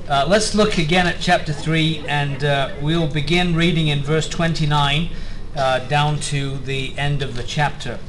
Let's look again at chapter 3, and we'll begin reading in verse 29 down to the end of the chapter.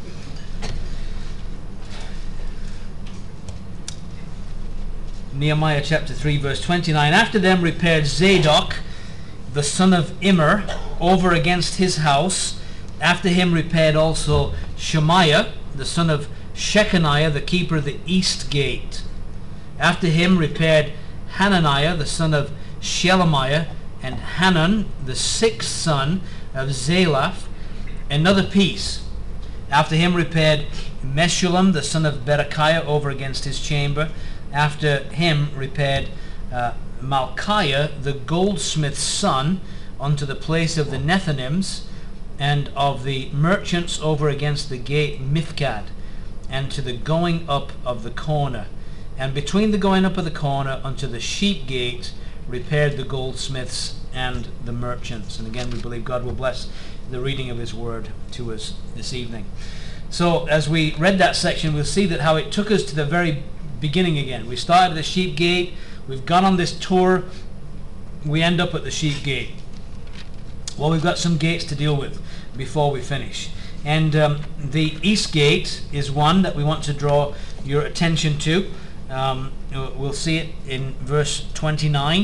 Nehemiah chapter 3 verse 29. After them repaired Zadok the son of Immer over against his house. After him repaired also Shemaiah the son of Shechaniah, the keeper of the east gate. After him repaired Hananiah the son of Shelemiah, and Hanan the sixth son of Zalaph, another piece. After him repaired Meshullam the son of Berechiah over against his chamber. After him repaired Malchiah the goldsmith's son unto the place of the Nethinims and of the merchants over against the gate Mifkad, and to the going up of the corner. And between the going up of the corner unto the sheep gate repaired the goldsmiths and the merchants. And again, we believe God will bless the reading of his word to us this evening. So as we read that section, we'll see that how it took us to the very beginning again. We started at the sheep gate, we've gone on this tour, we end up at the sheep gate. Well, we've got some gates to deal with before we finish. And the east gate is one that we want to draw your attention to. We'll see it in verse 29.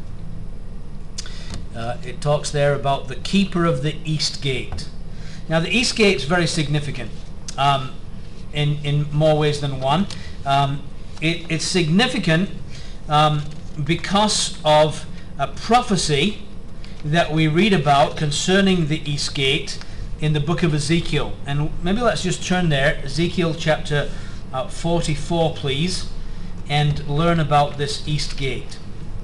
It talks there about the keeper of the east gate. Now the east gate is very significant in more ways than one. It's significant because of a prophecy that we read about concerning the east gate in the book of Ezekiel. And maybe let's just turn there, Ezekiel chapter 44, please, and learn about this east gate.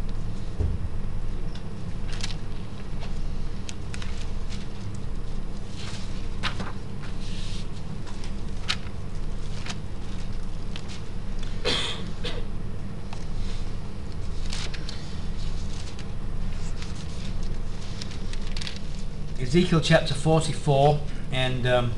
Ezekiel chapter 44, and we'll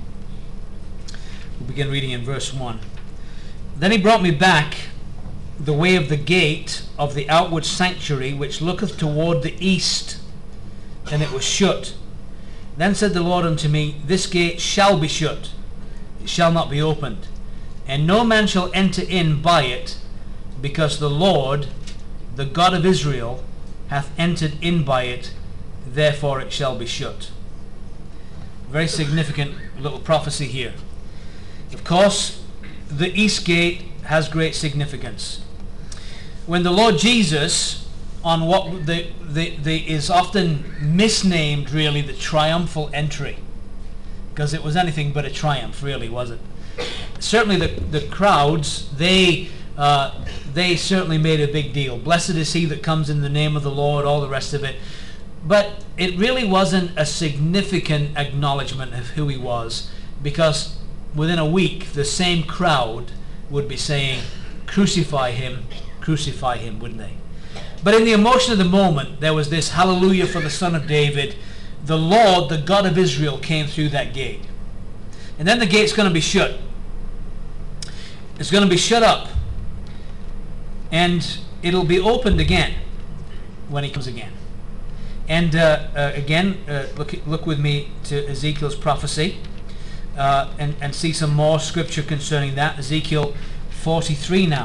begin reading in verse 1. Then he brought me back the way of the gate of the outward sanctuary, which looketh toward the east, and it was shut. Then said the Lord unto me, This gate shall be shut, it shall not be opened, and no man shall enter in by it, because the Lord, the God of Israel, hath entered in by it, therefore it shall be shut. Very significant little prophecy here. Of course, the east gate has great significance. When the Lord Jesus, on what is often misnamed really the triumphal entry, because it was anything but a triumph, really, was it? Certainly the crowds, they certainly made a big deal. Blessed is he that comes in the name of the Lord, all the rest of it. But it really wasn't a significant acknowledgement of who he was, because within a week the same crowd would be saying, crucify him, wouldn't they? But in the emotion of the moment, there was this hallelujah for the Son of David. The Lord, the God of Israel, came through that gate. And then the gate's going to be shut. It's going to be shut up. And it'll be opened again when he comes again. And again, look with me to Ezekiel's prophecy and see some more scripture concerning that. Ezekiel 43 now.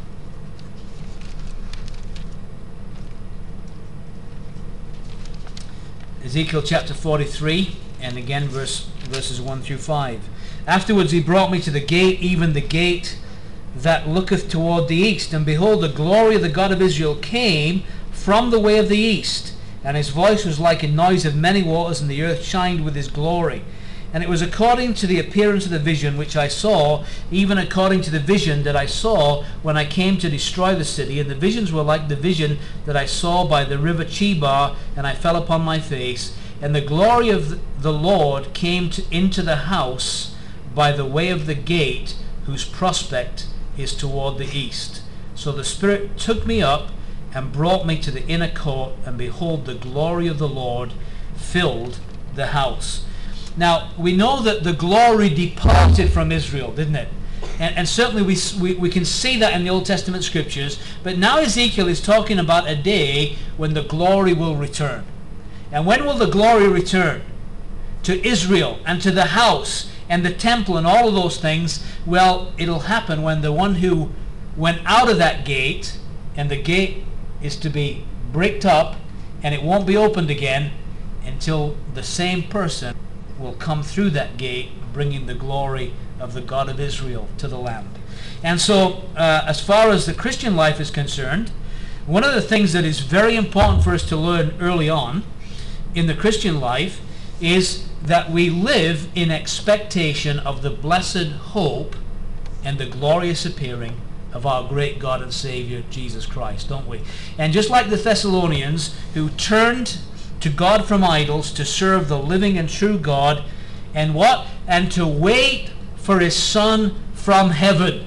Ezekiel chapter 43, and again verses 1 through 5. Afterwards he brought me to the gate, even the gate that looketh toward the east. And behold, the glory of the God of Israel came from the way of the east. And his voice was like a noise of many waters, and the earth shined with his glory. And it was according to the appearance of the vision which I saw, even according to the vision that I saw when I came to destroy the city. And the visions were like the vision that I saw by the river Chebar, and I fell upon my face. And the glory of the Lord came into the house by the way of the gate, whose prospect is toward the east. So the Spirit took me up and brought me to the inner court, and behold, the glory of the Lord filled the house. Now, we know that the glory departed from Israel, didn't it? And certainly we can see that in the Old Testament scriptures. But now Ezekiel is talking about a day when the glory will return. And when will the glory return? To Israel and to the house and the temple and all of those things. Well, it'll happen when the one who went out of that gate, and the gate is to be bricked up, and it won't be opened again until the same person will come through that gate, bringing the glory of the God of Israel to the land. And so, as far as the Christian life is concerned, one of the things that is very important for us to learn early on in the Christian life is that we live in expectation of the blessed hope and the glorious appearing of our great God and Savior, Jesus Christ, don't we? And just like the Thessalonians, who turned to God from idols to serve the living and true God, and what? And to wait for his Son from heaven,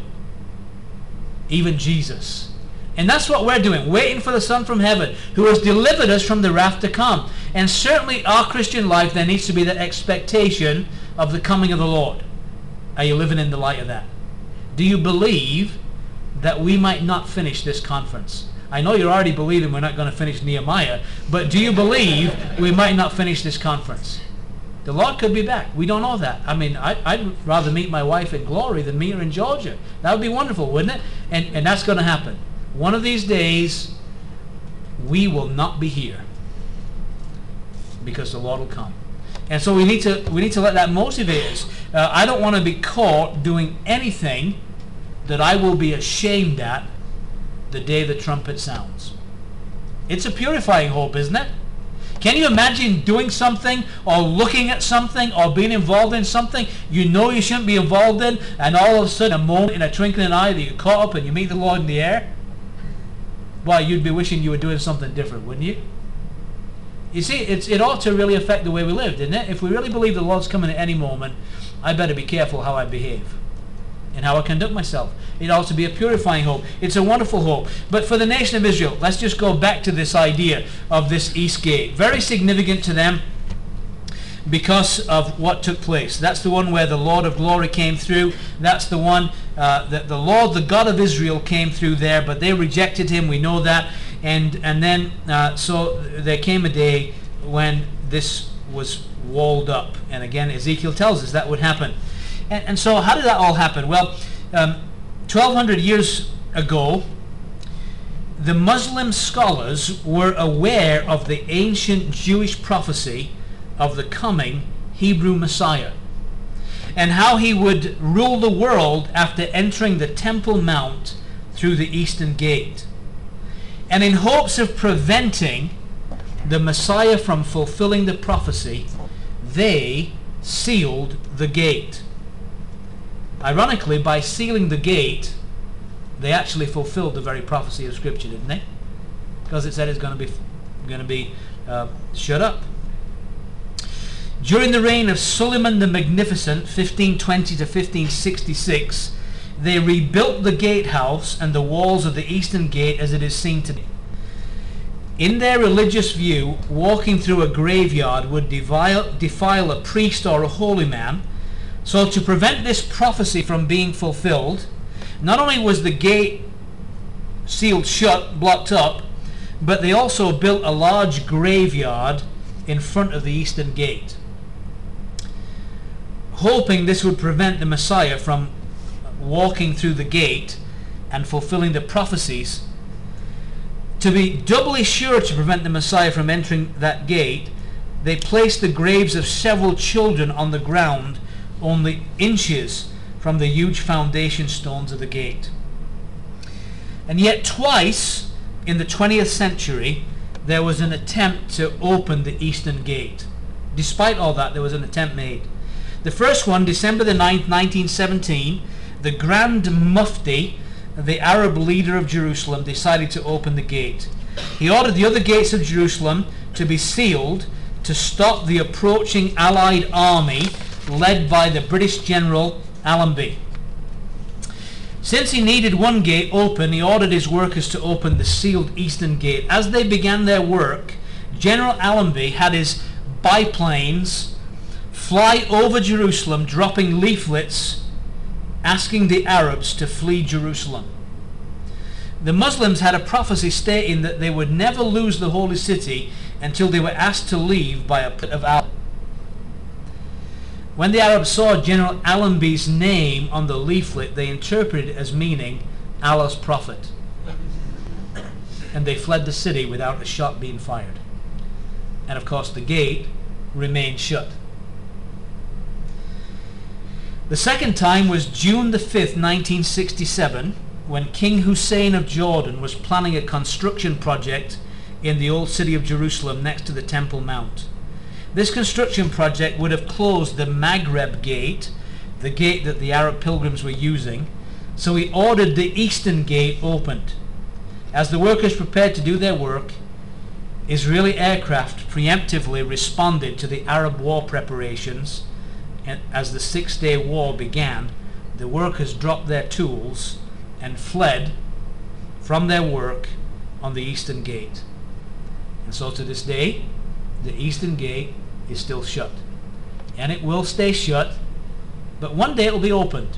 even Jesus. And that's what we're doing, waiting for the Son from heaven, who has delivered us from the wrath to come. And certainly our Christian life, there needs to be that expectation of the coming of the Lord. Are you living in the light of that? Do you believe that we might not finish this conference? I know you're already believing we're not going to finish Nehemiah, but do you believe we might not finish this conference? The Lord could be back. We don't know that. I mean, I'd rather meet my wife in glory than meet her in Georgia. That would be wonderful, wouldn't it? And that's going to happen. One of these days, we will not be here because the Lord will come. And so we need to let that motivate us. I don't want to be caught doing anything that I will be ashamed at the day the trumpet sounds. It's a purifying hope, isn't it? Can you imagine doing something or looking at something or being involved in something you know you shouldn't be involved in, and all of a sudden, a moment, in a twinkling of an eye, that you're caught up and you meet the Lord in the air? Why, you'd be wishing you were doing something different, wouldn't you? You see, it ought to really affect the way we live, didn't it? If we really believe the Lord's coming at any moment, I better be careful how I behave and how I conduct myself. It ought to be a purifying hope. It's a wonderful hope. But for the nation of Israel, let's just go back to this idea of this east gate. Very significant to them because of what took place. That's the one where the Lord of glory came through. That's the one that the Lord, the God of Israel, came through there, but they rejected him. We know that. And then, so there came a day when this was walled up. And again, Ezekiel tells us that would happen. And so how did that all happen? Well, 1,200 years ago, the Muslim scholars were aware of the ancient Jewish prophecy of the coming Hebrew Messiah and how he would rule the world after entering the Temple Mount through the Eastern Gate. And in hopes of preventing the Messiah from fulfilling the prophecy, they sealed the gate. Ironically, by sealing the gate, they actually fulfilled the very prophecy of Scripture, didn't they? Because it said it's going to be shut up. During the reign of Suleiman the Magnificent, 1520 to 1566, they rebuilt the gatehouse and the walls of the Eastern Gate as it is seen today. In their religious view, walking through a graveyard would defile a priest or a holy man. So to prevent this prophecy from being fulfilled, not only was the gate sealed shut, blocked up, but they also built a large graveyard in front of the Eastern Gate, hoping this would prevent the Messiah from walking through the gate and fulfilling the prophecies. To be doubly sure to prevent the Messiah from entering that gate, they placed the graves of several children on the ground only inches from the huge foundation stones of the gate. And yet twice in the 20th century there was an attempt to open the Eastern Gate. Despite all that, there was an attempt made. The first one, December the 9th, 1917, the Grand Mufti, the Arab leader of Jerusalem, decided to open the gate. He ordered the other gates of Jerusalem to be sealed to stop the approaching Allied army led by the British General Allenby. Since he needed one gate open, he ordered his workers to open the sealed Eastern Gate. As they began their work, General Allenby had his biplanes fly over Jerusalem, dropping leaflets asking the Arabs to flee Jerusalem. The Muslims had a prophecy stating that they would never lose the holy city until they were asked to leave by a pit of Allah. When the Arabs saw General Allenby's name on the leaflet, they interpreted it as meaning Allah's prophet, and they fled the city without a shot being fired. And of course the gate remained shut. The second time was June the 5th, 1967, when King Hussein of Jordan was planning a construction project in the old city of Jerusalem next to the Temple Mount. This construction project would have closed the Maghreb gate, the gate that the Arab pilgrims were using, so he ordered the eastern gate opened. As the workers prepared to do their work, Israeli aircraft preemptively responded to the Arab war preparations, and as the Six-Day War began, the workers dropped their tools and fled from their work on the eastern gate. And so to this day, the eastern gate is still shut. And it will stay shut, but one day it will be opened.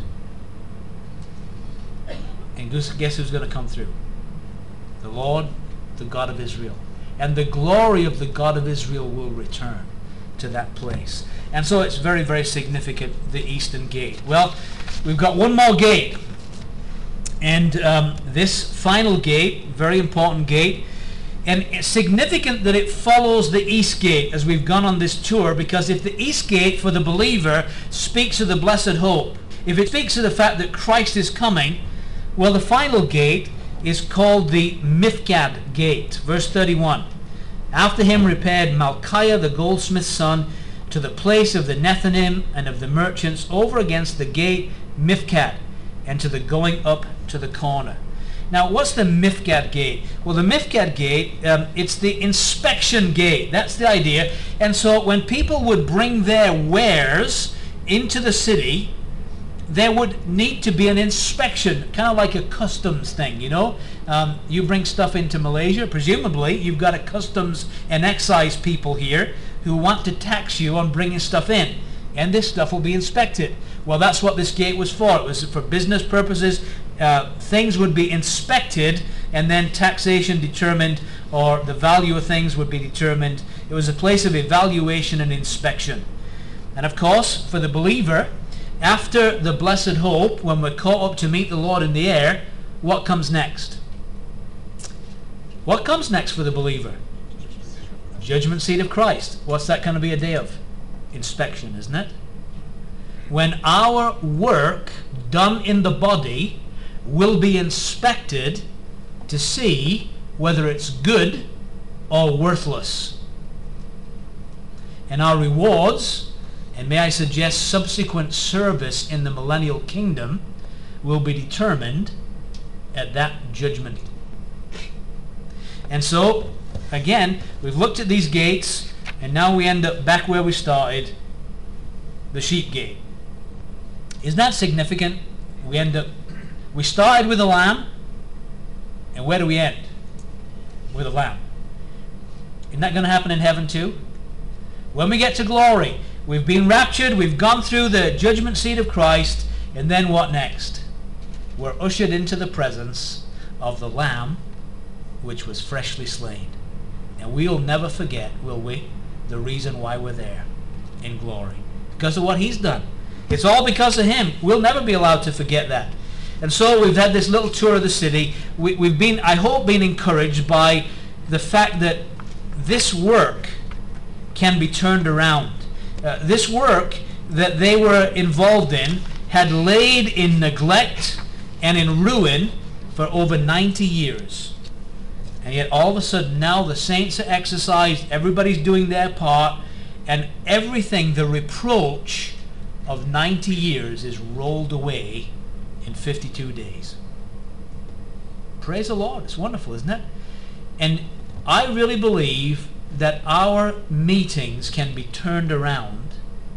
And guess who's going to come through? The Lord, the God of Israel. And the glory of the God of Israel will return to that place. And so it's very, very significant, the eastern gate. Well, we've got one more gate. And this final gate, very important gate, and it's significant that it follows the east gate as we've gone on this tour, because if the east gate for the believer speaks of the blessed hope, if it speaks of the fact that Christ is coming, well, the final gate is called the Mifkad gate. Verse 31. After him repaired Malchiah the goldsmith's son to the place of the Nethinim and of the merchants over against the gate Mifkad, and to the going up to the corner. Now, what's the Mifkad gate? Well, the Mifkad gate, it's the inspection gate. That's the idea. And so when people would bring their wares into the city, there would need to be an inspection, kind of like a customs thing, you know. You bring stuff into Malaysia, presumably you've got a customs and excise people here who want to tax you on bringing stuff in, and this stuff will be inspected. Well, that's what this gate was for. It was for business purposes. Things would be inspected, and then taxation determined, or the value of things would be determined. It was a place of evaluation and inspection. And of course, for the believer, after the blessed hope, when we're caught up to meet the Lord in the air, what comes next? What comes next for the believer? Judgment seat of Christ. What's that going to be a day of? Inspection, isn't it? When our work done in the body will be inspected to see whether it's good or worthless. And our rewards, and may I suggest subsequent service in the millennial kingdom, will be determined at that judgment. And so, again, we've looked at these gates, and now we end up back where we started, the sheep gate. Isn't that significant? We started with the lamb, and where do we end? With a lamb. Isn't that going to happen in heaven too? When we get to glory, we've been raptured, we've gone through the judgment seat of Christ, and then what next? We're ushered into the presence of the Lamb, which was freshly slain. And we'll never forget, will we, the reason why we're there in glory. Because of what He's done. It's all because of Him. We'll never be allowed to forget that. And so we've had this little tour of the city. We've been, I hope, been encouraged by the fact that this work can be turned around. This work that they were involved in had laid in neglect and in ruin for over 90 years. And yet all of a sudden now the saints are exercised, everybody's doing their part, and everything, the reproach of 90 years is rolled away in 52 days. Praise the Lord. It's wonderful, isn't it? And I really believe that our meetings can be turned around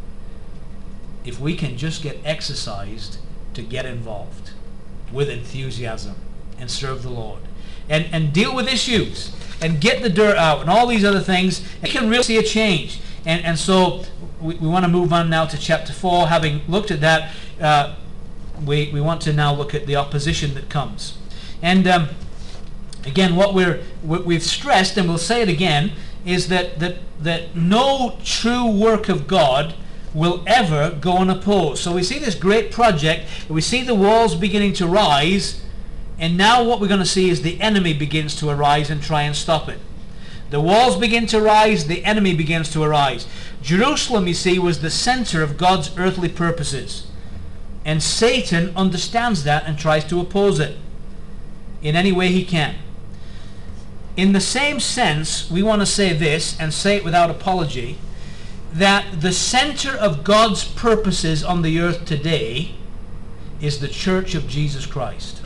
if we can just get exercised to get involved with enthusiasm and serve the Lord and deal with issues and get the dirt out and all these other things. You can really see a change. And so we want to move on now to chapter 4. Having looked at that, we want to now look at the opposition that comes. And again, what we've stressed, and we'll say it again, is that no true work of God will ever go unopposed. So we see this great project, we see the walls beginning to rise, and now what we're going to see is the enemy begins to arise and try and stop it. The walls begin to rise, the enemy begins to arise. Jerusalem, you see, was the center of God's earthly purposes. And Satan understands that and tries to oppose it in any way he can. In the same sense, we want to say this, and say it without apology, that the center of God's purposes on the earth today is the church of Jesus Christ.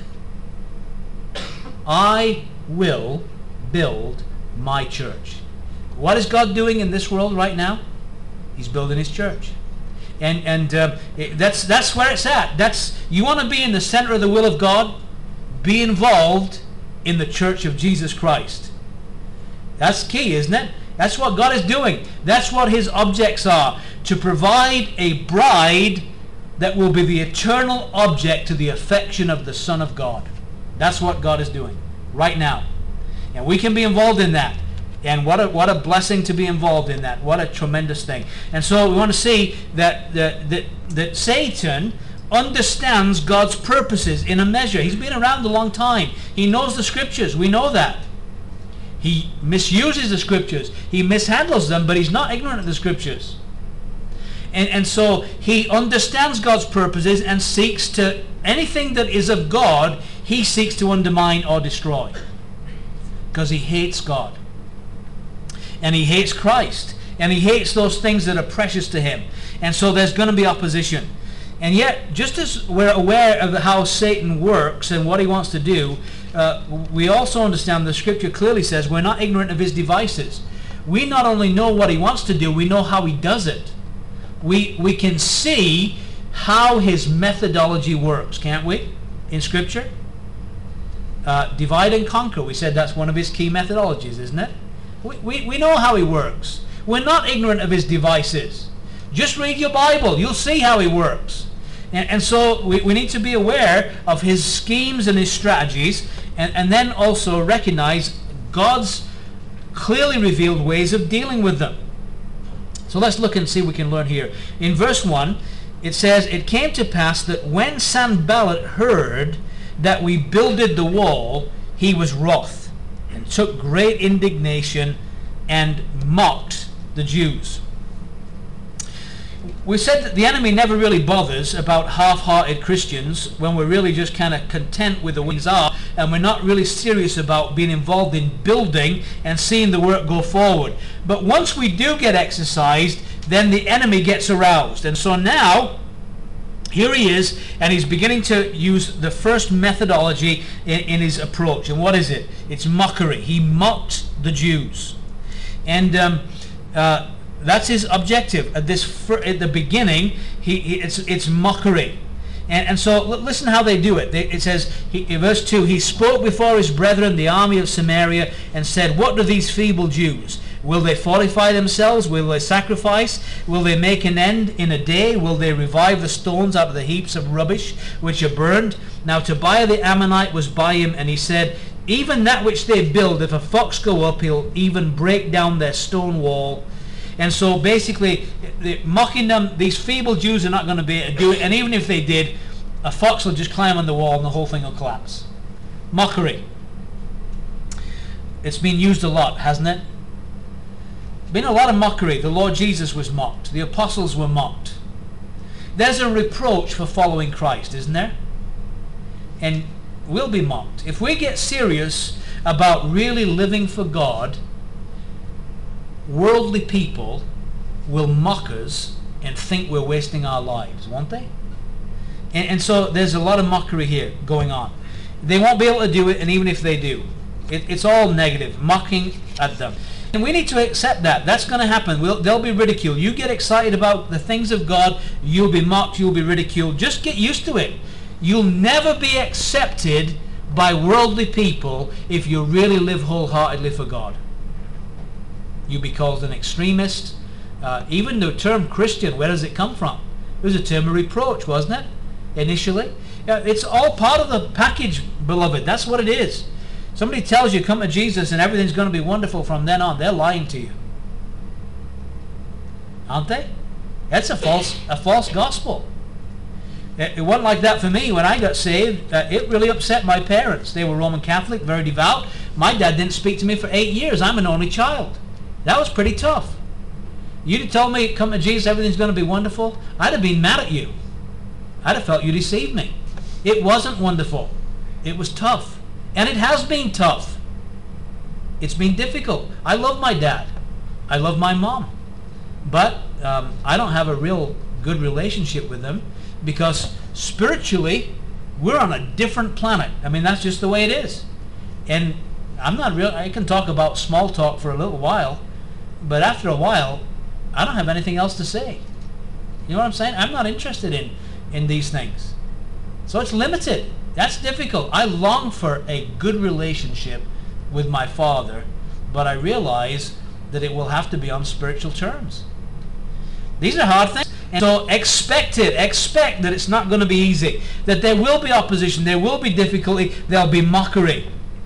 I will build my church. What is God doing in this world right now? He's building his church. And that's where it's at. You want to be in the center of the will of God? Be involved in the church of Jesus Christ. That's key, isn't it? That's what God is doing. That's what his objects are. To provide a bride that will be the eternal object to the affection of the Son of God. That's what God is doing right now. And we can be involved in that. And what a blessing to be involved in that. What a tremendous thing. And so we want to see that Satan understands God's purposes in a measure. He's been around a long time. He knows the scriptures. We know that. He misuses the scriptures. He mishandles them, but he's not ignorant of the scriptures. And so he understands God's purposes and seeks to, anything that is of God, he seeks to undermine or destroy. Because he hates God. And he hates Christ. And he hates those things that are precious to him. And so there's going to be opposition. And yet, just as we're aware of how Satan works and what he wants to do, we also understand the scripture clearly says we're not ignorant of his devices. We not only know what he wants to do, we know how he does it. We can see how his methodology works, can't we? In scripture? Divide and conquer. We said that's one of his key methodologies, isn't it? We know how he works. We're not ignorant of his devices. Just read your Bible. You'll see how he works. And so we need to be aware of his schemes and his strategies, and then also recognize God's clearly revealed ways of dealing with them. So let's look and see what we can learn here. In verse 1, it says, "It came to pass that when Sanballat heard that we builded the wall, he was wroth, and took great indignation, and mocked the Jews." We said that the enemy never really bothers about half-hearted Christians when we're really just kind of content with the way things are, and we're not really serious about being involved in building and seeing the work go forward. But once we do get exercised, then the enemy gets aroused. And so now, here he is, and he's beginning to use the first methodology in his approach. And what is it? It's mockery. He mocked the Jews. And that's his objective. At the beginning, it's mockery. And so listen how they do it. It says, in verse 2, "He spoke before his brethren, the army of Samaria, and said, What do these feeble Jews? Will they fortify themselves? Will they sacrifice? Will they make an end in a day? Will they revive the stones out of the heaps of rubbish which are burned? Now Tobiah the Ammonite was by him, and he said, Even that which they build, if a fox go up, he'll even break down their stone wall." And so basically, mocking them, these feeble Jews are not going to be able to do it. And even if they did, a fox will just climb on the wall and the whole thing will collapse. Mockery. It's been used a lot, hasn't it? Been a lot of mockery. The Lord Jesus was mocked. The apostles were mocked. There's a reproach for following Christ, isn't there? And we'll be mocked. If we get serious about really living for God, worldly people will mock us and think we're wasting our lives, won't they? And so there's a lot of mockery here going on. They won't be able to do it, and even if they do, it's all negative, mocking at them. And we need to accept that. That's going to happen. They'll be ridiculed. You get excited about the things of God, you'll be mocked, you'll be ridiculed. Just get used to it. You'll never be accepted by worldly people if you really live wholeheartedly for God. You'll be called an extremist. Even the term Christian, where does it come from? It was a term of reproach, wasn't it? initially. It's all part of the package, beloved. That's what it is. Somebody tells you, come to Jesus and everything's going to be wonderful from then on. They're lying to you. Aren't they? That's a false gospel. It wasn't like that for me when I got saved. It really upset my parents. They were Roman Catholic, very devout. My dad didn't speak to me for 8 years. I'm an only child. That was pretty tough. You'd have told me, come to Jesus, everything's going to be wonderful. I'd have been mad at you. I'd have felt you deceived me. It wasn't wonderful. It was tough. And it has been tough. It's been difficult. I love my dad. I love my mom. But I don't have a real good relationship with them because spiritually we're on a different planet. I mean, that's just the way it is. And I can talk about small talk for a little while, but after a while I don't have anything else to say. You know what I'm saying? I'm not interested in these things. So it's limited. That's difficult. I long for a good relationship with my father, but I realize that it will have to be on spiritual terms. These are hard things. And so expect that it's not going to be easy, that there will be opposition, there will be difficulty, there'll be mockery.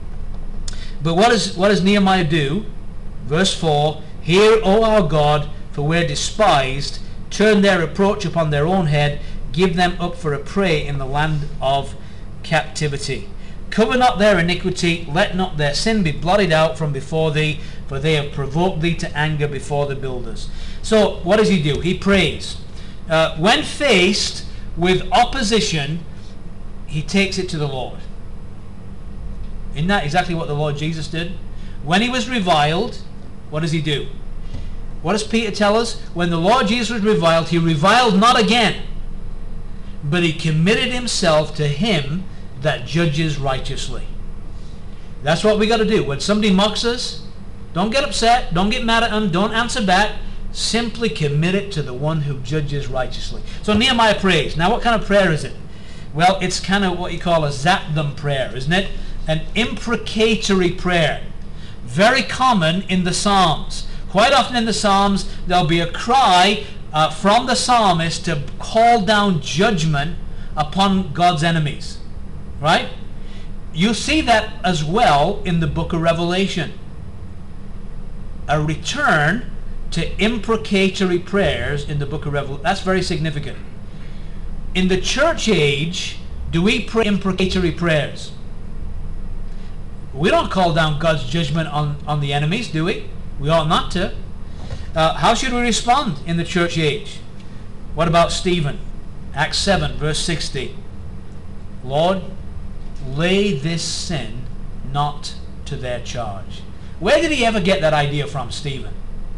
But what does Nehemiah do? Verse 4, hear, O our God, for we're despised, turn their reproach upon their own head, give them up for a prey in the land of captivity. Cover not their iniquity, let not their sin be blotted out from before thee, for they have provoked thee to anger before the builders. So what does he do? He prays. When faced with opposition, he takes it to the Lord. Isn't that exactly what the Lord Jesus did? When he was reviled, what does he do? What does Peter tell us? When the Lord Jesus was reviled, he reviled not again, but he committed himself to him that judges righteously. That's what we got to do. When somebody mocks us, don't get upset, don't get mad at them, don't answer back. Simply commit it to the one who judges righteously. So Nehemiah prays. Now what kind of prayer is it? Well, it's kind of what you call a zapdam prayer, isn't it? An imprecatory prayer. Very common in the Psalms. Quite often in the Psalms, there'll be a cry from the psalmist to call down judgment upon God's enemies. Right? You see that as well in the book of Revelation. A return to imprecatory prayers in the book of Revelation. That's very significant. In the church age, do we pray imprecatory prayers? We don't call down God's judgment on the enemies, do we? We ought not to. How should we respond in the church age? What about Stephen? Acts 7, verse 60. Lord, lay this sin not to their charge. Where did he ever get that idea from, Stephen?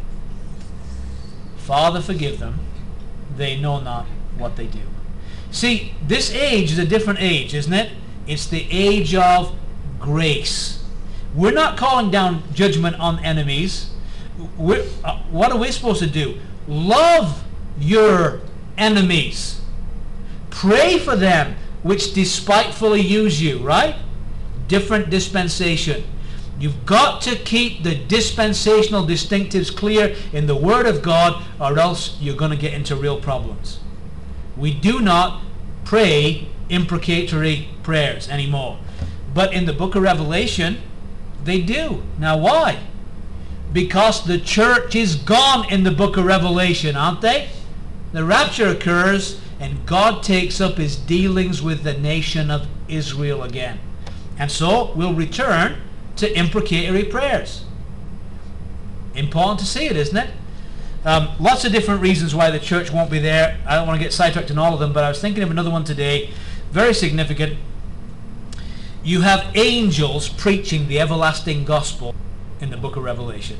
Father, forgive them. They know not what they do. See, this age is a different age, isn't it? It's the age of grace. We're not calling down judgment on enemies. What are we supposed to do? Love your enemies. Pray for them which despitefully use you, right? Different dispensation. You've got to keep the dispensational distinctives clear in the Word of God, or else you're going to get into real problems. We do not pray imprecatory prayers anymore. But in the book of Revelation, they do. Now why? Because the church is gone in the book of Revelation, aren't they? The rapture occurs and God takes up his dealings with the nation of Israel again. And so we'll return to imprecatory prayers. Important to see it, isn't it? Lots of different reasons why the church won't be there. I don't want to get sidetracked in all of them, but I was thinking of another one today. Very significant. You have angels preaching the everlasting gospel in the book of Revelation.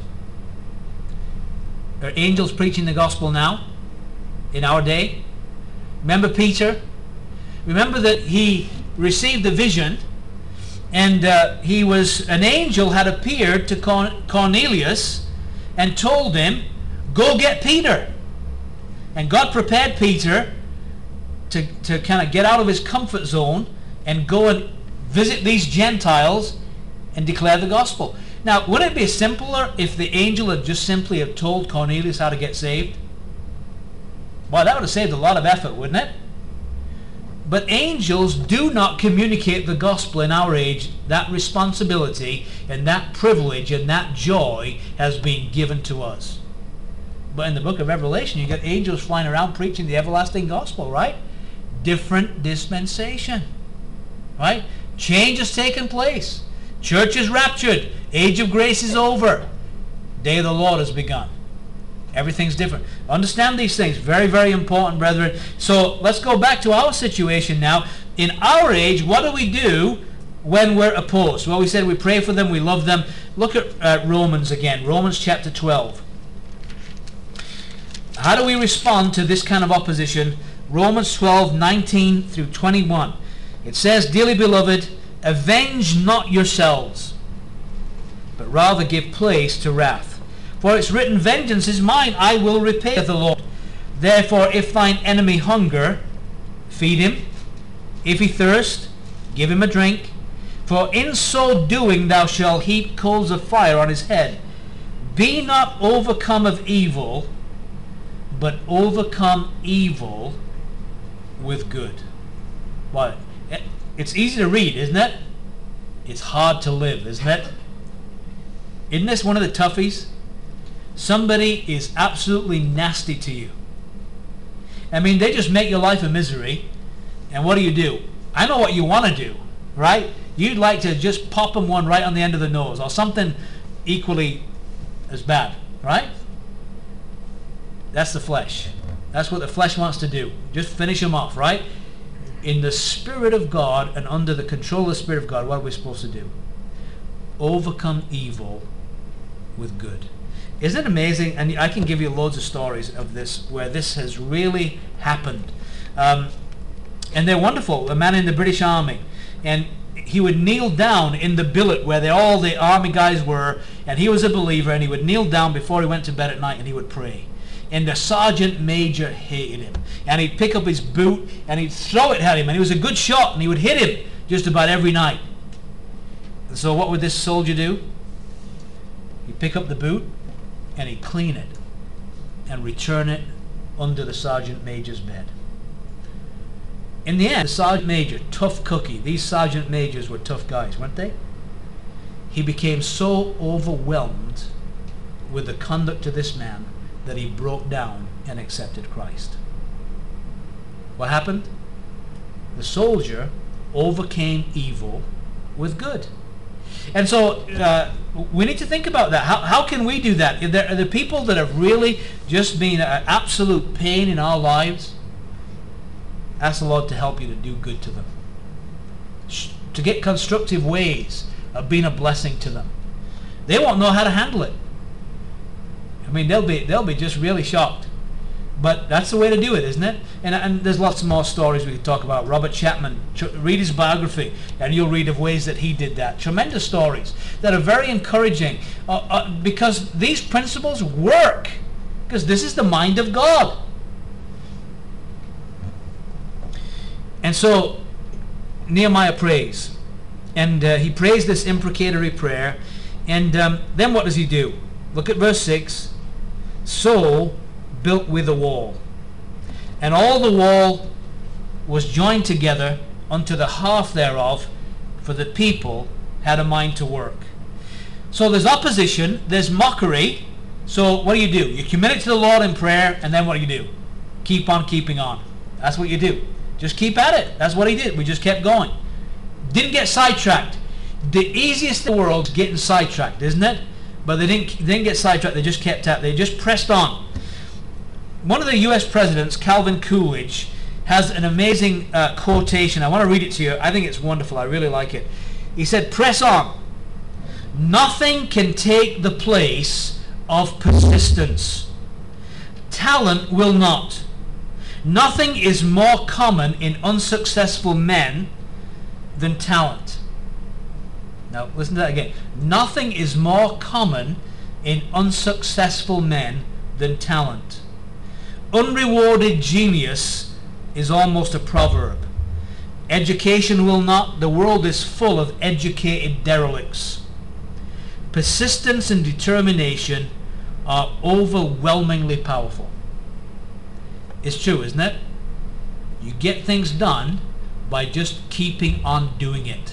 Are angels preaching the gospel now? In our day? Remember Peter? Remember that he received the vision, and an angel had appeared to Cornelius and told him, go get Peter. And God prepared Peter to kind of get out of his comfort zone and go and visit these Gentiles and declare the gospel. Now, wouldn't it be simpler if the angel had just simply have told Cornelius how to get saved? Well, that would have saved a lot of effort, wouldn't it? But angels do not communicate the gospel in our age. That responsibility and that privilege and that joy has been given to us. But in the book of Revelation, you got angels flying around preaching the everlasting gospel, right? Different dispensation, right? Change has taken place. Church is raptured. Age of grace is over. Day of the Lord has begun. Everything's different. Understand these things. Very, very important, brethren. So let's go back to our situation now. In our age, what do we do when we're opposed? Well, we said we pray for them, we love them. Look at Romans again. Romans chapter 12. How do we respond to this kind of opposition? Romans 12, 19 through 21. It says, "Dearly beloved, avenge not yourselves, but rather give place to wrath. For it's written, vengeance is mine, I will repay, saith the Lord. Therefore, if thine enemy hunger, feed him. If he thirst, give him a drink. For in so doing thou shalt heap coals of fire on his head. Be not overcome of evil, but overcome evil with good." What? It's easy to read, isn't it? It's hard to live, isn't it? Isn't this one of the toughies? Somebody is absolutely nasty to you. I mean, they just make your life a misery. And what do? I know what you want to do, right? You'd like to just pop them one right on the end of the nose or something equally as bad, right? That's the flesh. That's what the flesh wants to do. Just finish them off, right? In the Spirit of God and under the control of the Spirit of God, what are we supposed to do? Overcome evil with good. Isn't it amazing? And I can give you loads of stories of this where this has really happened. And they're wonderful. A man in the British Army, and he would kneel down in the billet where all the army guys were, and he was a believer, and he would kneel down before he went to bed at night and he would pray. And the sergeant major hated him. And he'd pick up his boot and he'd throw it at him, and he was a good shot, and he would hit him just about every night. And so what would this soldier do? He'd pick up the boot and he'd clean it and return it under the sergeant major's bed. In the end, the sergeant major, tough cookie, these sergeant majors were tough guys, weren't they? He became so overwhelmed with the conduct of this man that he broke down and accepted Christ. What happened? The soldier overcame evil with good. And so we need to think about that. How can we do that? Are there people that have really just been an absolute pain in our lives? Ask the Lord to help you to do good to them. To get constructive ways of being a blessing to them. They won't know how to handle it. I mean, they'll be just really shocked. But that's the way to do it, isn't it? And there's lots more stories we could talk about. Robert Chapman, read his biography, and you'll read of ways that he did that. Tremendous stories that are very encouraging because these principles work. Because this is the mind of God. And so Nehemiah prays. And he prays this imprecatory prayer. And then what does he do? Look at verse 6. So built with a wall, and all the wall was joined together unto the half thereof, for the people had a mind to work. So there's opposition, there's mockery. So what do? You commit it to the Lord in prayer, and then what do? Keep on keeping on. That's what you do. Just keep at it. That's what he did. We just kept going. Didn't get sidetracked. The easiest in the world is getting sidetracked, isn't it? But they didn't get sidetracked. They just kept at it. They just pressed on. One of the U.S. presidents, Calvin Coolidge, has an amazing quotation. I want to read it to you. I think it's wonderful. I really like it. He said, "Press on. Nothing can take the place of persistence. Talent will not. Nothing is more common in unsuccessful men than talent." Now, listen to that again. Nothing is more common in unsuccessful men than talent. Unrewarded genius is almost a proverb. Education will not. The world is full of educated derelicts. Persistence and determination are overwhelmingly powerful. It's true, isn't it? You get things done by just keeping on doing it.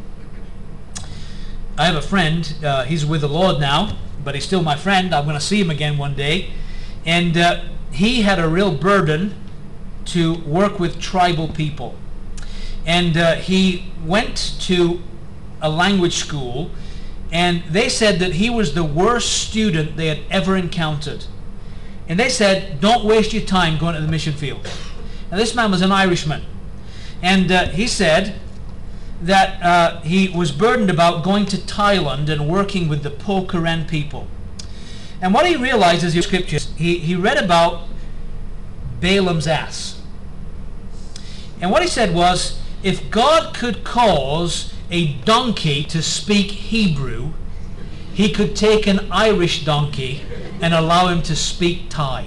I have a friend, he's with the Lord now, but he's still my friend. I'm going to see him again one day. And he had a real burden to work with tribal people. And he went to a language school, and they said that he was the worst student they had ever encountered. And they said, don't waste your time going to the mission field. Now this man was an Irishman. And he said that he was burdened about going to Thailand and working with the Po Karen people. And what he realized as he read scriptures, he read about Balaam's ass. And what he said was, if God could cause a donkey to speak Hebrew, he could take an Irish donkey and allow him to speak Thai.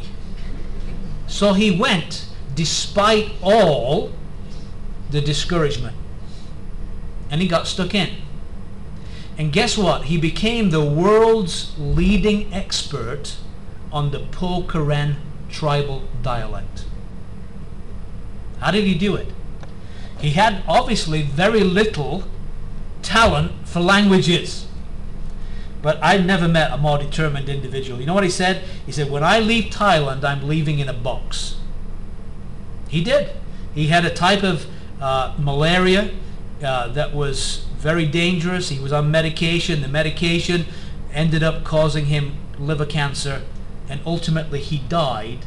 So he went despite all the discouragement. And he got stuck in. And guess what? He became the world's leading expert on the Po Karen tribal dialect. How did he do it? He had obviously very little talent for languages. But I've never met a more determined individual. You know what he said? He said, when I leave Thailand, I'm leaving in a box. He did. He had a type of malaria that was very dangerous. He was on medication. The medication ended up causing him liver cancer, and ultimately he died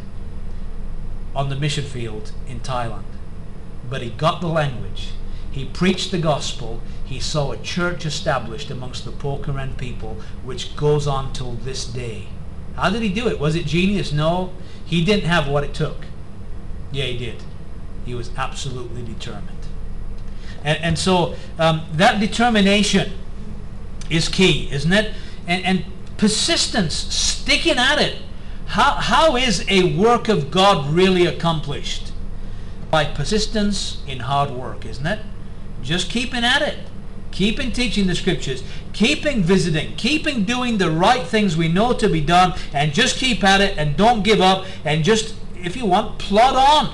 on the mission field in Thailand. But he got the language. He preached the gospel. He saw a church established amongst the Po Karen people, which goes on till this day. How did he do it? Was it genius? No. He didn't have what it took. Yeah, he did. He was absolutely determined. And so that determination is key, isn't it? And persistence, sticking at it. How is a work of God really accomplished? By persistence in hard work, isn't it? Just keeping at it. Keeping teaching the scriptures. Keeping visiting. Keeping doing the right things we know to be done. And just keep at it and don't give up. And just, if you want, plod on.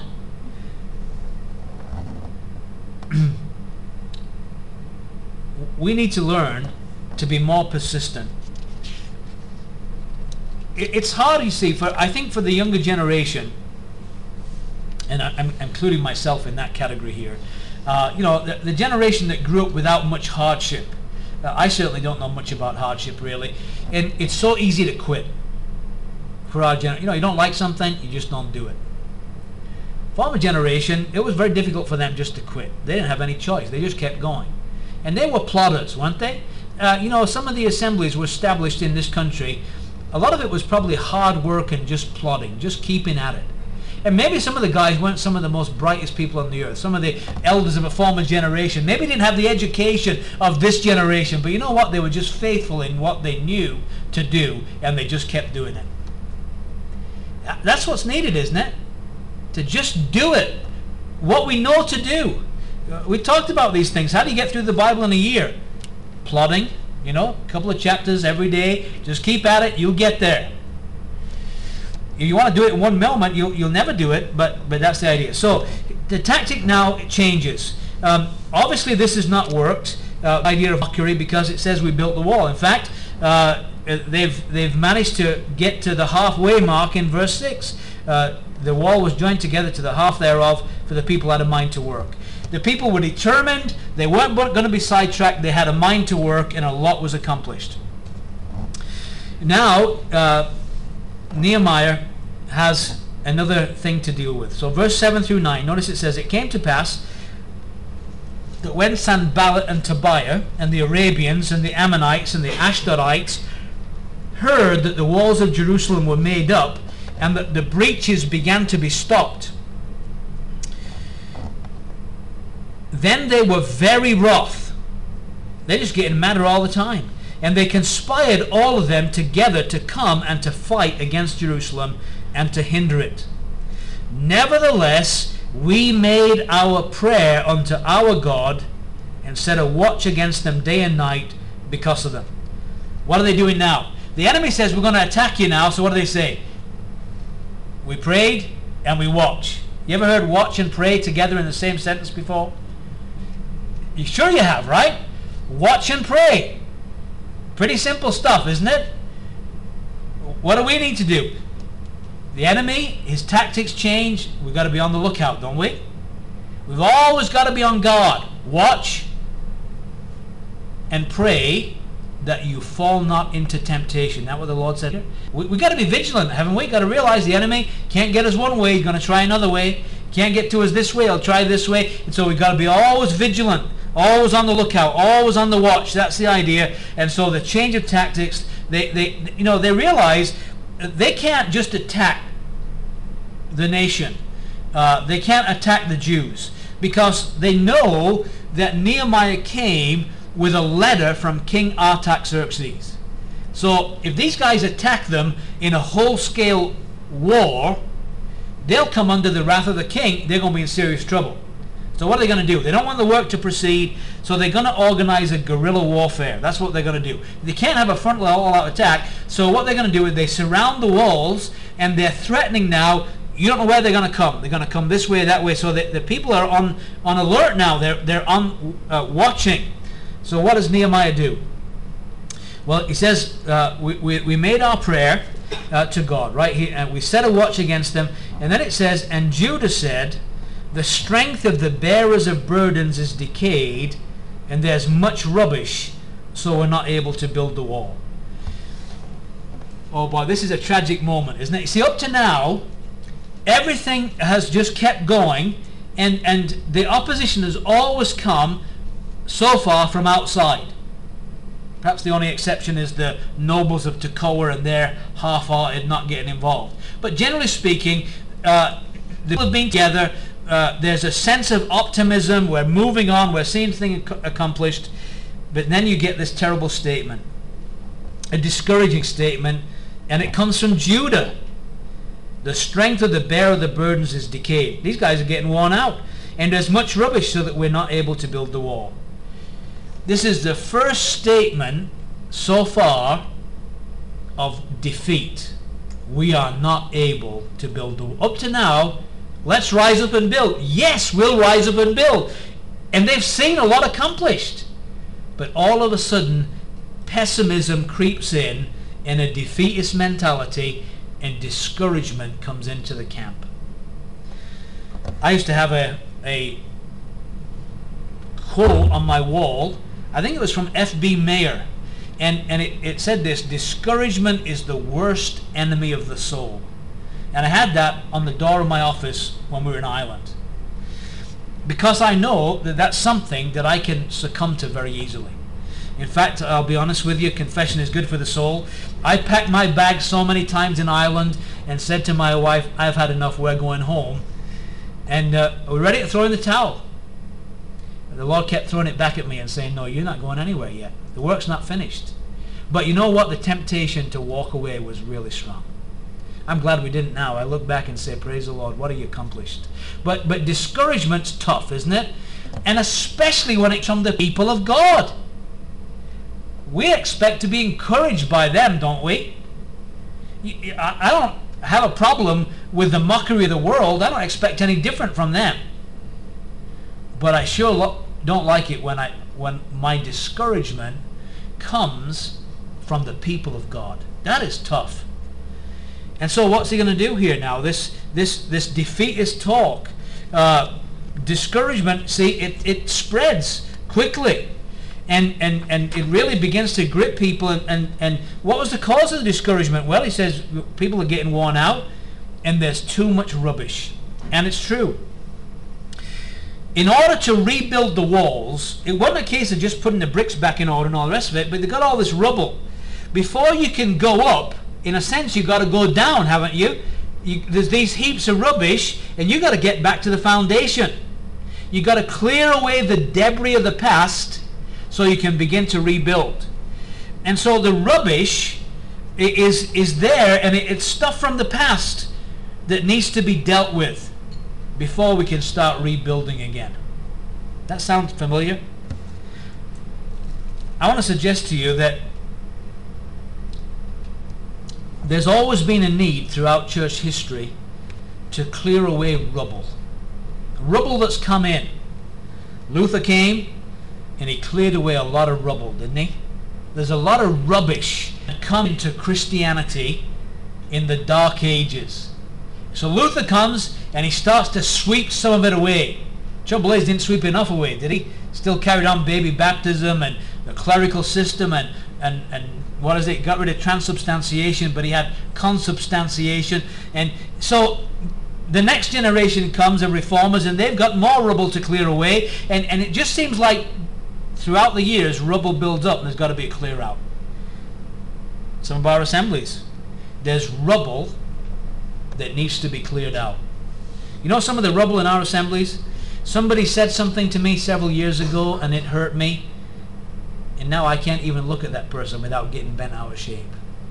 We need to learn to be more persistent. It's hard, you see, I think for the younger generation, and I'm including myself in that category here, the generation that grew up without much hardship. I certainly don't know much about hardship, really. And it's so easy to quit for our generation. You don't like something, you just don't do it. Former generation, it was very difficult for them just to quit. They didn't have any choice. They just kept going. And they were plodders, weren't they? Some of the assemblies were established in this country. A lot of it was probably hard work and just plodding, just keeping at it. And maybe some of the guys weren't some of the most brightest people on the earth. Some of the elders of a former generation maybe didn't have the education of this generation, but you know what? They were just faithful in what they knew to do, and they just kept doing it. That's what's needed, isn't it? To just do it. What we know to do. We talked about these things. How do you get through the Bible in a year? Plodding, a couple of chapters every day. Just keep at it. You'll get there. If you want to do it in one moment, you'll never do it, but that's the idea. So the tactic now changes. Obviously, this has not worked. The idea of mockery, because it says we built the wall. In fact, they've managed to get to the halfway mark in verse 6. The wall was joined together to the half thereof, for the people had a mind to work. The people were determined. They weren't going to be sidetracked. They had a mind to work, and a lot was accomplished. Now, Nehemiah has another thing to deal with. So verse 7 through 9, notice it says, it came to pass that when Sanballat and Tobiah and the Arabians and the Ammonites and the Ashdodites heard that the walls of Jerusalem were made up and that the breaches began to be stopped, then they were very wroth. They're just getting madder all the time. And they conspired all of them together to come and to fight against Jerusalem and to hinder it. Nevertheless, we made our prayer unto our God and set a watch against them day and night because of them. What are they doing now? The enemy says, we're going to attack you now. So what do they say? We prayed and we watch. You ever heard watch and pray together in the same sentence before? You sure you have, right? Watch and pray. Pretty simple stuff, isn't it? What do we need to do? The enemy, his tactics change. We've got to be on the lookout, don't we? We've always got to be on guard. Watch and pray that you fall not into temptation. Isn't that what the Lord said here? We've got to be vigilant, haven't we? Got to realize the enemy can't get us one way. He's going to try another way. Can't get to us this way. He'll try this way. And so we've got to be always vigilant, always on the lookout, always on the watch. That's the idea. And so the change of tactics, they realize they can't just attack the nation. They can't attack the Jews because they know that Nehemiah came with a letter from King Artaxerxes. So if these guys attack them in a whole-scale war, they'll come under the wrath of the king. They're going to be in serious trouble. So what are they going to do? They don't want the work to proceed, so they're going to organize a guerrilla warfare. That's what they're going to do. They can't have a frontal all-out attack, so what they're going to do is they surround the walls, and they're threatening now. You don't know where they're going to come. They're going to come this way, that way. So the people are on alert now. They're on watching. So what does Nehemiah do? Well, he says, we made our prayer to God, right? We set a watch against them. And then it says, and Judah said, the strength of the bearers of burdens is decayed, and there's much rubbish, so we're not able to build the wall. Oh boy, this is a tragic moment, isn't it? You see, up to now, everything has just kept going, and the opposition has always come so far from outside. Perhaps the only exception is the nobles of Tekoa and their half-hearted not getting involved. But generally speaking, the people have been together. There's a sense of optimism. We're moving on. We're seeing things accomplished. But then you get this terrible statement, a discouraging statement, and it comes from Judah. The strength of the bearer of the burdens is decayed. These guys are getting worn out. And there's much rubbish so that we're not able to build the wall. This is the first statement so far of defeat. We are not able to build the wall. Up to now, let's rise up and build. Yes, we'll rise up and build. And they've seen a lot accomplished. But all of a sudden, pessimism creeps in, and a defeatist mentality and discouragement comes into the camp. I used to have a quote on my wall. I think it was from F.B. Meyer, and it said this: discouragement is the worst enemy of the soul. And I had that on the door of my office when we were in Ireland, because I know that that's something that I can succumb to very easily. In fact, I'll be honest with you, confession is good for the soul. I packed my bag so many times in Ireland and said to my wife, I've had enough, we're going home. And we're ready to throw in the towel. And the Lord kept throwing it back at me and saying, no, you're not going anywhere yet. The work's not finished. But you know what? The temptation to walk away was really strong. I'm glad we didn't now. I look back and say, praise the Lord, what have you accomplished? But discouragement's tough, isn't it? And especially when it's from the people of God. We expect to be encouraged by them, don't we? I don't have a problem with the mockery of the world. I don't expect any different from them. But I sure don't like it when my discouragement comes from the people of God. That is tough. And so what's he going to do here now? This defeatist talk, discouragement, see, it spreads quickly. And it really begins to grip people. And what was the cause of the discouragement? Well, he says people are getting worn out and there's too much rubbish. And it's true. In order to rebuild the walls, it wasn't a case of just putting the bricks back in order and all the rest of it, but they got all this rubble. Before you can go up, in a sense, you've got to go down, haven't you? There's these heaps of rubbish, and you've got to get back to the foundation. You've got to clear away the debris of the past so you can begin to rebuild. And so the rubbish is there, and it's stuff from the past that needs to be dealt with before we can start rebuilding again. That sounds familiar? I want to suggest to you that there's always been a need throughout church history to clear away rubble. Rubble that's come in. Luther came, and he cleared away a lot of rubble, didn't he? There's a lot of rubbish that come into Christianity in the Dark Ages. So Luther comes and he starts to sweep some of it away. Trouble is, didn't sweep enough away, did he? Still carried on baby baptism and the clerical system and what is it? Got rid of transubstantiation, but he had consubstantiation. And so the next generation comes of reformers, and they've got more rubble to clear away. And it just seems like throughout the years, rubble builds up, and there's got to be a clear out. Some of our assemblies, there's rubble that needs to be cleared out. You know some of the rubble in our assemblies? Somebody said something to me several years ago, and it hurt me. And now I can't even look at that person without getting bent out of shape.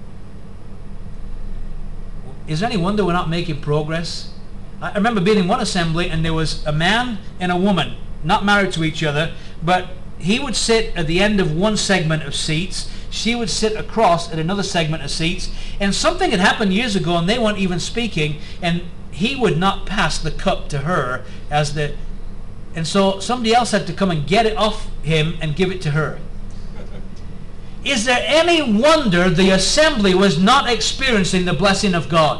Is there any wonder we're not making progress? I remember being in one assembly, and there was a man and a woman, not married to each other, but he would sit at the end of one segment of seats, she would sit across at another segment of seats, and something had happened years ago, and they weren't even speaking, and he would not pass the cup to her and so somebody else had to come and get it off him and give it to her. Is there any wonder the assembly was not experiencing the blessing of God?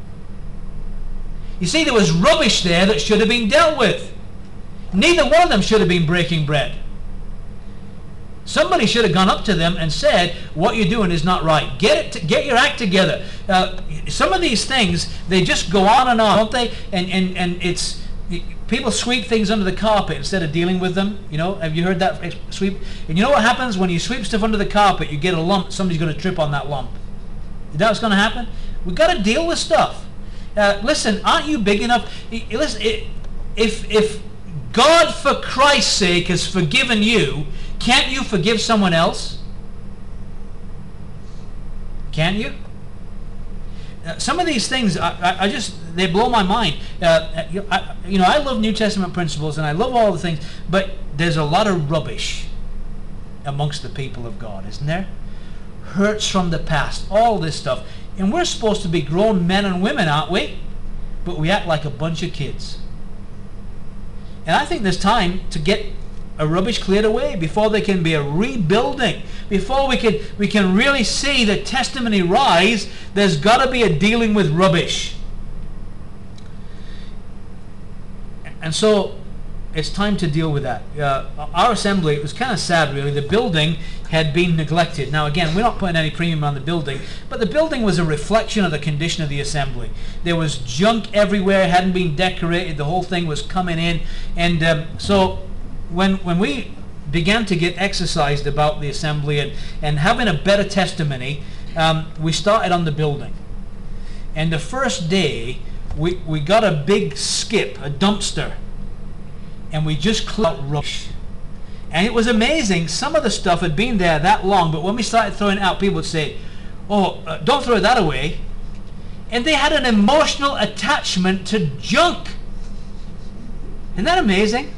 You see, there was rubbish there that should have been dealt with. Neither one of them should have been breaking bread. Somebody should have gone up to them and said, what you're doing is not right. Get your act together. Some of these things, they just go on, don't they? And it's people sweep things under the carpet instead of dealing with them. You know, have you heard that sweep? And you know what happens when you sweep stuff under the carpet? You get a lump. Somebody's going to trip on that lump. Is that what's going to happen? We've got to deal with stuff. Listen, aren't you big enough? Listen, if God, for Christ's sake, has forgiven you, can't you forgive someone else? Can't you? Some of these things, they blow my mind. I love New Testament principles, and I love all the things, but there's a lot of rubbish amongst the people of God, isn't there? Hurts from the past, all this stuff. And we're supposed to be grown men and women, aren't we? But we act like a bunch of kids. And I think there's time to get a rubbish cleared away before there can be a rebuilding. Before we can really see the testimony rise, there's got to be a dealing with rubbish. And so it's time to deal with that. Our assembly, it was kind of sad really. The building had been neglected. Now again, we're not putting any premium on the building, but the building was a reflection of the condition of the assembly. There was junk everywhere, hadn't been decorated, the whole thing was coming in. And so when we began to get exercised about the assembly and having a better testimony, we started on the building. And the first day, we got a big skip, a dumpster, and we just cleared out rubbish. And it was amazing. Some of the stuff had been there that long, but when we started throwing it out, people would say, oh, don't throw that away. And they had an emotional attachment to junk. Isn't that amazing?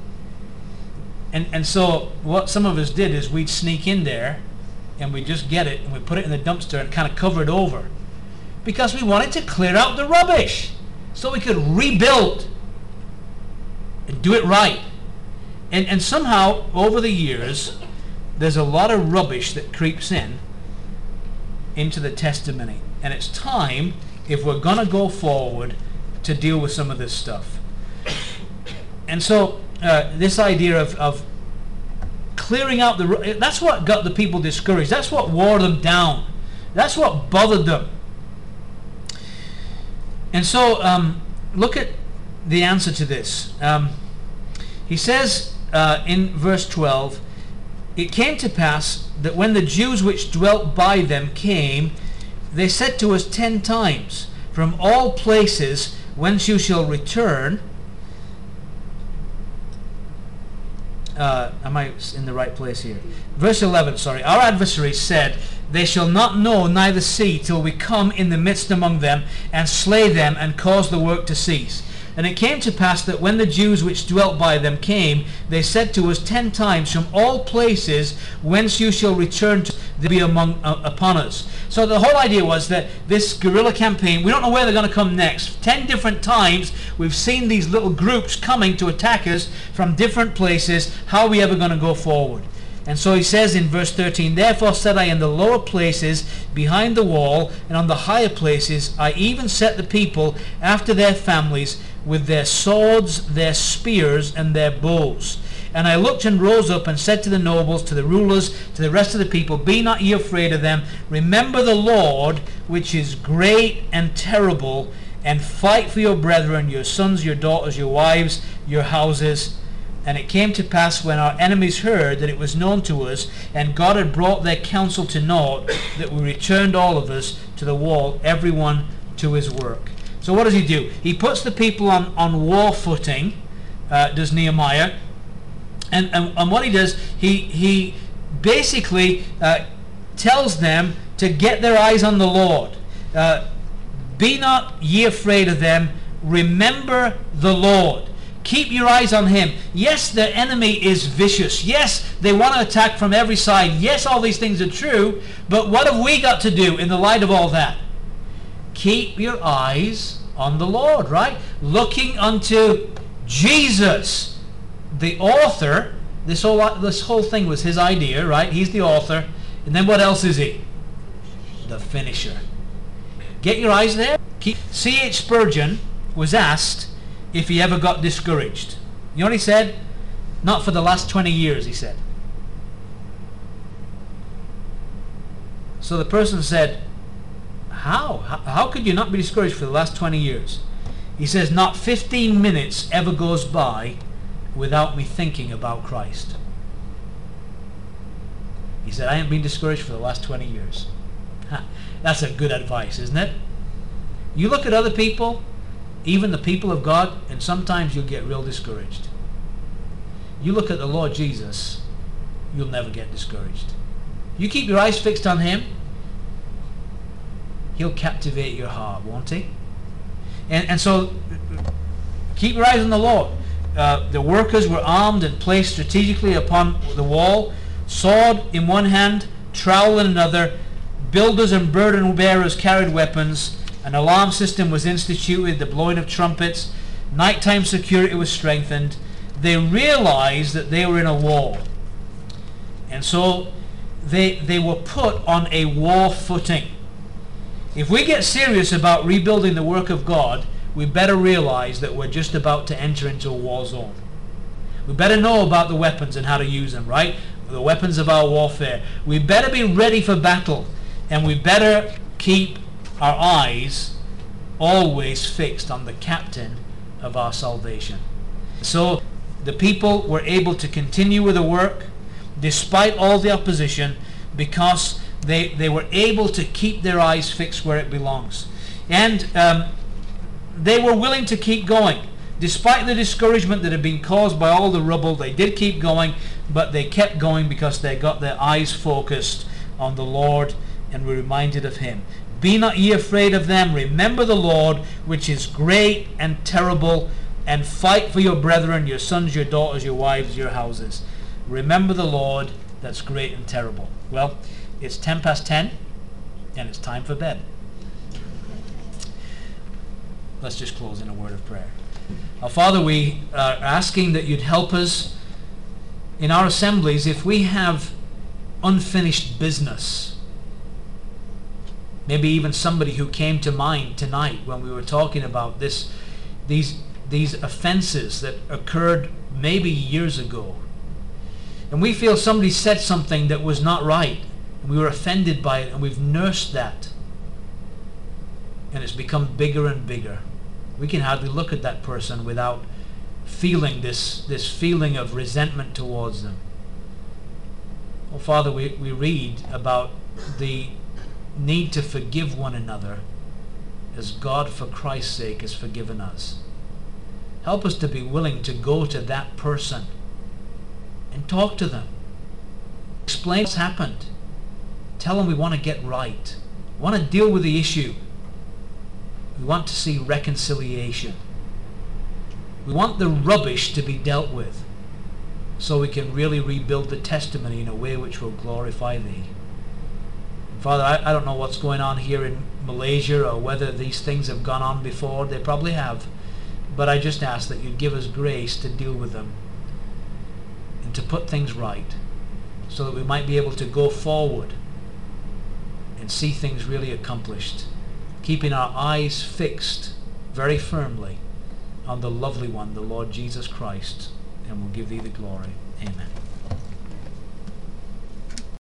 And so what some of us did is we'd sneak in there and we'd just get it and we'd put it in the dumpster and kind of cover it over, because we wanted to clear out the rubbish so we could rebuild and do it right. And somehow over the years there's a lot of rubbish that creeps into the testimony, and it's time, if we're going to go forward, to deal with some of this stuff. And so this idea of clearing out that's what got the people discouraged. That's what wore them down. That's what bothered them. And so look at the answer to this. He says in verse 12, it came to pass that when the Jews which dwelt by them came, they said to us 10 times, from all places whence you shall return. Am I in the right place here? Verse 11, sorry. Our adversaries said, they shall not know neither see till we come in the midst among them and slay them and cause the work to cease. And it came to pass that when the Jews which dwelt by them came, they said to us 10 times, from all places whence you shall return to, they'll be upon us. So the whole idea was that this guerrilla campaign, we don't know where they're going to come next. 10 different times we've seen these little groups coming to attack us from different places. How are we ever going to go forward? And so he says in verse 13, "Therefore said I, in the lower places behind the wall, and on the higher places, I even set the people after their families, with their swords, their spears, and their bows. And I looked and rose up and said to the nobles, to the rulers, to the rest of the people, Be not ye afraid of them. Remember the Lord, which is great and terrible, and fight for your brethren, your sons, your daughters, your wives, your houses. And it came to pass, when our enemies heard that it was known to us, and God had brought their counsel to naught, that we returned all of us to the wall, every one to his work." So what does he do? He puts the people on war footing, does Nehemiah. And what he does, he basically tells them to get their eyes on the Lord. "Be not ye afraid of them. Remember the Lord." Keep your eyes on him. Yes, the enemy is vicious. Yes, they want to attack from every side. Yes, all these things are true. But what have we got to do in the light of all that? Keep your eyes on the Lord, right? Looking unto Jesus, the author. This whole thing was his idea, right? He's the author. And then what else is he? The finisher. Get your eyes there. C.H. Spurgeon was asked if he ever got discouraged. You know what he said? Not for the last 20 years, he said. So the person said, How could you not be discouraged for the last 20 years? He says, not 15 minutes ever goes by without me thinking about Christ. He said, I haven't been discouraged for the last 20 years. That's a good advice, isn't it? You look at other people, even the people of God, and sometimes you'll get real discouraged. You look at the Lord Jesus, you'll never get discouraged. You keep your eyes fixed on him, he'll captivate your heart, won't he? And so keep your eyes on the Lord. The workers were armed and placed strategically upon the wall, sword in one hand, trowel in another. Builders and burden bearers carried weapons. An alarm system was instituted, the blowing of trumpets. Nighttime security was strengthened. They realized that they were in a war. And so they were put on a war footing. If we get serious about rebuilding the work of God, we better realize that we're just about to enter into a war zone. We better know about the weapons and how to use them, right? The weapons of our warfare. We better be ready for battle, and we better keep our eyes always fixed on the captain of our salvation. So the people were able to continue with the work despite all the opposition, because they were able to keep their eyes fixed where it belongs. And they were willing to keep going. Despite the discouragement that had been caused by all the rubble, they did keep going, but they kept going because they got their eyes focused on the Lord and were reminded of him. Be not ye afraid of them. Remember the Lord, which is great and terrible, and fight for your brethren, your sons, your daughters, your wives, your houses. Remember the Lord, that's great and terrible. Well, it's 10:10, and it's time for bed. Let's just close in a word of prayer. Our Father, we are asking that you'd help us in our assemblies if we have unfinished business. Maybe even somebody who came to mind tonight when we were talking about these offenses that occurred maybe years ago. And we feel somebody said something that was not right, and we were offended by it, and we've nursed that. And it's become bigger and bigger. We can hardly look at that person without feeling this feeling of resentment towards them. Oh, Father, we read about the need to forgive one another as God, for Christ's sake, has forgiven us. Help us to be willing to go to that person and talk to them. Explain what's happened. Tell them we want to get right. We want to deal with the issue. We want to see reconciliation. We want the rubbish to be dealt with so we can really rebuild the testimony in a way which will glorify thee. Father, I don't know what's going on here in Malaysia or whether these things have gone on before. They probably have. But I just ask that you give us grace to deal with them and to put things right so that we might be able to go forward and see things really accomplished, keeping our eyes fixed very firmly on the lovely one, the Lord Jesus Christ, and we'll give thee the glory. Amen.